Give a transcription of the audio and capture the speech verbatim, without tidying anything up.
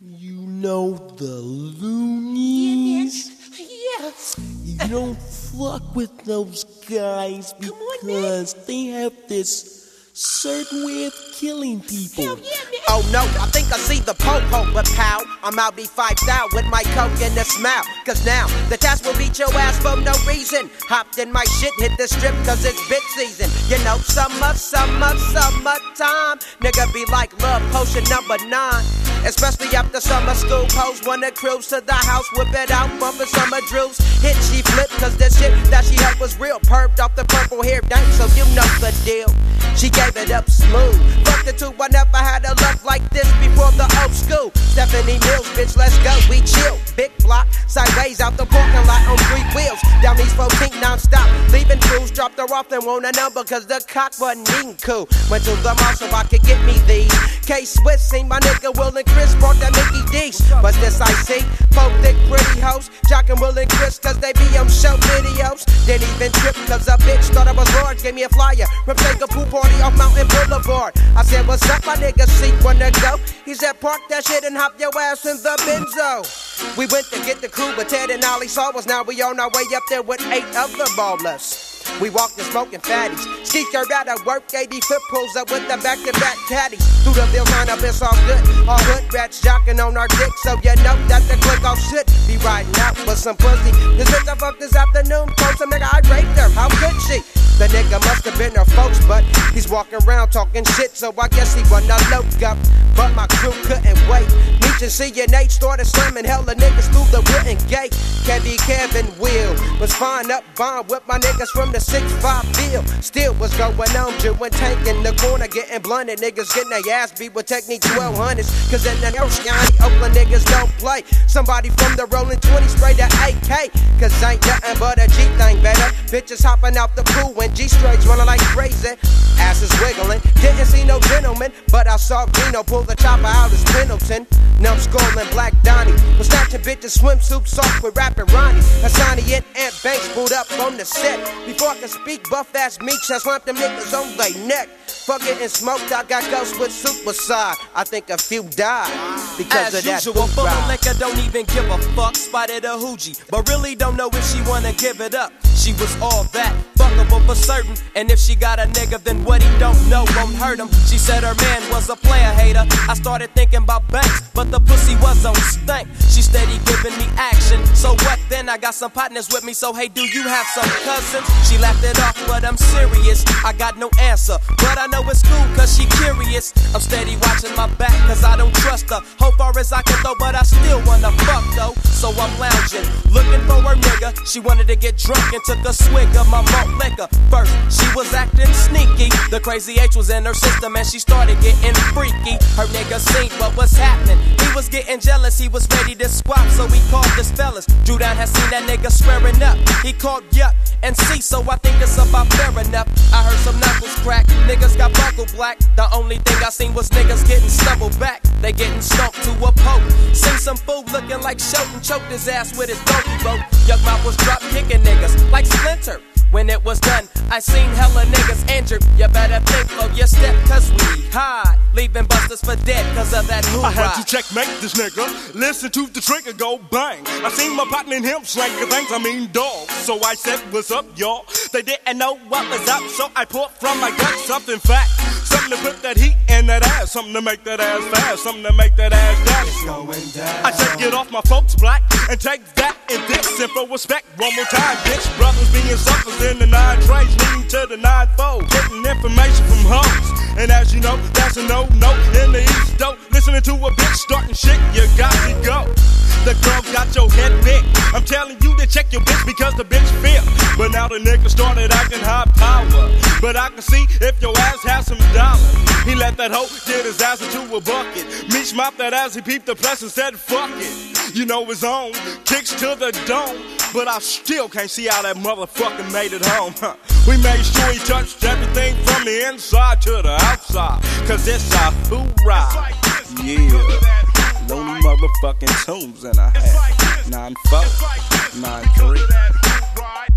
You know the loonies? Yes. You don't fuck with those guys because they have this certain way of killing people. Hell yeah, man. Oh no, I think I see the po-po, but pal, I'm out be fiped out with my coke and a smile. Cause now, the task will beat your ass for no reason. Hopped in my shit, hit the strip cause it's bit season. You know, summer, summer, summertime. Nigga be like love potion number nine. Especially after summer school, pose wanna cruise to the house, whip it out, bumpin' summer drews. Hit, she flip, cause the shit that she had was real. Perped off the purple hair dank, so you know the deal. She gave it up smooth. Fucked the two, I never had a love like this before the old school. Stephanie Mills, bitch, let's go, we chill. Big block, sideways out the parking lot on three wheels. Down East fourteenth non-stop, leaving crews, dropped her off and want a number cause the cock wasn't eating cool. Went to the mall so I could get me these. K-Swiss, seen my nigga Will and Chris, brought that Mickey D's. But this I see, folk thick pretty hoes, jockin' Will and Chris cause they be on show videos. Didn't even trip cause a bitch thought I was large, gave me a flyer from Take a Pool Party off Mountain Boulevard. I said, what's up, my nigga, seek wanna go? He said, park that shit and hop your ass in the Benzo. We went to get the crew, but Ted and Ollie saw us. Now we on our way up there with eight other ballers. We walked the smoking fatties. Ski skirt out of work, eighty foot pulls up with the back-to-back caddies. Through the bill line up, it's all good. All hood rats jocking on our dick, so you know that the click off should be riding out with some pussy. This bitch I fucked this afternoon, told some nigga I raped her. How could she? The nigga must have been her folks, but he's walking around talking shit, so I guess he wasn't a loco. But my crew couldn't wait. Meech and C and H started slamming hella niggas through the wooden gate. Kevin Kevin Will was fine up bond with my niggas from the six five bill. Still was going on, Jew and Tank in the corner getting blunted. Niggas getting their ass beat with Technique twelve hundreds. Cause in the Ocean, Oakland niggas don't play. Somebody from the rolling twenty spray the A K. Cause ain't nothing but a G thing better. Bitches hopping out the pool when G-strings running like crazy. Asses wiggling, didn't see no gentleman, but I saw Gino pull the chopper out as Pendleton. Numbskull and Black Donnie was snatching bitches swimsuits off with rapping Ronnie. Hassani and Ant Banks pulled up on the set. Before I could speak, buff ass Meech I slapped them niggas on their neck. Fuck it and smoked, I got ghosts with suicide. I think a few died because As of that usual, full of ride. liquor, don't even give a fuck. Spotted a hoochie, but really don't know if she wanna give it up. She was all that, fuckable for certain. And if she got a nigga, then what he don't know won't hurt him. She said her man was a player hater. I started thinking about banks, but the pussy was on stank. She steady giving me action. So what then? I got some partners with me, so hey, do you have some cousins? She laughed it off, but I'm serious. I got no answer, but I know it's cool, cause she curious. I'm steady watching my back, cause I don't trust her. How far as I can throw, but I still wanna fuck though. So I'm lounging, looking for her nigga. She wanted to get drunk and took a swig of my malt liquor. First, she was acting sneaky. The crazy H was in her system and she started getting freaky. Her nigga seen what was happening. He was getting jealous, he was ready to swap, so he called his fellas. Drew down had seen that nigga swearing up. He called Yuck and C, so I think it's about fair enough. I heard some knuckles crack, niggas got buckle black. The only thing I seen was niggas getting stumbled back. They getting stumped to a poke. Seen some fool looking like Shelton, choked his ass with his donkey rope. Yuck mouth was drop kicking niggas like Splinter. When it was done, I seen hella niggas injured. You better think for your step, cause we hide. Leaving busters for dead, cause of that hoorah. I had to checkmate this nigga. Listen to the trigger go bang. I seen my partner and him slanging things, I mean dog. So I said, what's up, y'all? They didn't know what was up, so I pulled from my gut something fat. Something to put that heat in that ass. Something to make that ass fast. Something to make that ass dance. It's going down. I said, get off my folks black and take that and this. And for respect, one more time, bitch. Brothers being suckers in the nine trays, leading to the nine fold. Getting information from hoes. And as you know, that's a no-no in the East, though. Listening to a bitch starting shit, you got to go. The girl got your head big. I'm telling you to check your bitch because the bitch feel. But now the nigga started acting high power. But I can see if your ass has some dollars. He let that hoe get his ass into a bucket. Meech mopped that ass, he peeped the press and said, fuck it. You know his own, kicks to the dome. But I still can't see how that motherfucker made it home. We made sure he touched everything from the inside to the outside. Cause it's a hoorah. Yeah. Lonely motherfucking tunes in a hat. Nine four, nine three.